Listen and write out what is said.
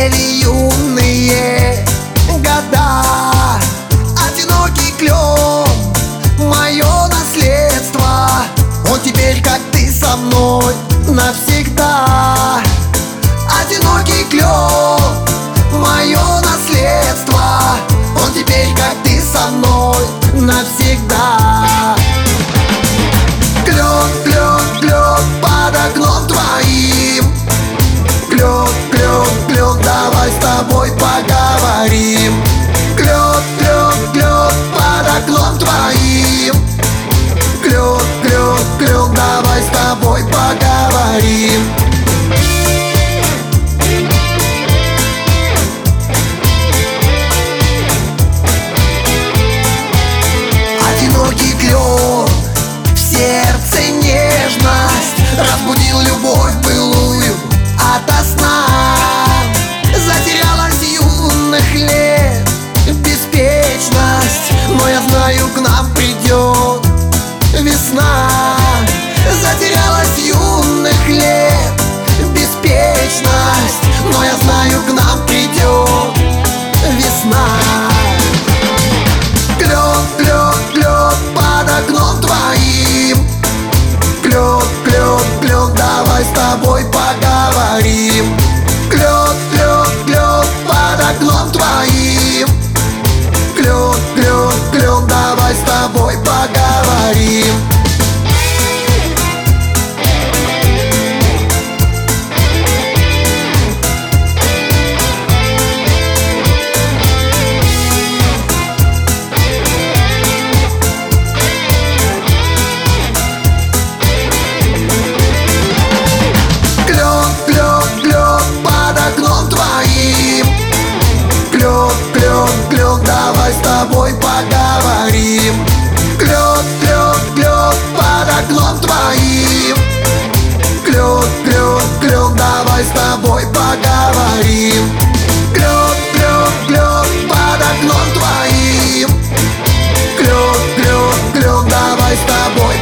летели юные года. Одинокий клен, мое наследство. Он теперь, как ты, со мной навсегда. Одинокий клен, мое наследство. Он теперь, как ты, со мной навсегда. Клен, клен, клен под окном твоим. Клен, клен, клен, давай с тобой поговорим. Клен, клен, клен под окном твоим. Клен, клен, клен, давай с тобой поговорим. Одинокий клен, в сердце нежность, разбудил любовь былую ото сна. Затерялась юных лет беспечность, но я знаю, к нам придет весна. Затерялась юных лет беспечность, но я знаю, к нам придет весна. Клен, клен, клен под окном твоим. Клен, клен, клен, давай с тобой поговорим. Клен, клен, клен под окном твоим. Клен, клен, клен, давай с тобой поговорим. Давай с тобой поговорим. Клен, клен, клен под окном твоим. Клен, клен, клен, давай с тобой поговорим. Клен, клен, клен под окном твоим. Клен, клен, клен, давай с тобой